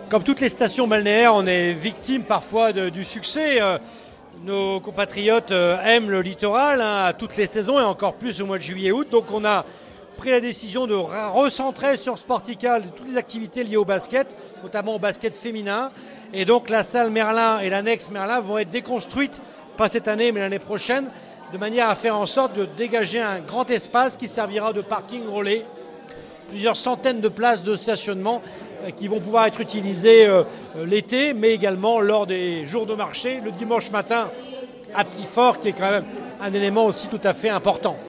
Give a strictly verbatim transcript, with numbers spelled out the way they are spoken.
Comme toutes les stations balnéaires, on est victime parfois de, du succès. Euh, nos compatriotes euh, aiment le littoral hein, à toutes les saisons et encore plus au mois de juillet-août. Donc on a pris la décision de recentrer sur Sportical toutes les activités liées au basket, notamment au basket féminin. Et donc la salle Merlin et l'annexe Merlin vont être déconstruites, pas cette année mais l'année prochaine, de manière à faire en sorte de dégager un grand espace qui servira de parking relais. Plusieurs centaines de places de stationnement qui vont pouvoir être utilisées euh, l'été, mais également lors des jours de marché, le dimanche matin à Petit Fort, qui est quand même un élément aussi tout à fait important.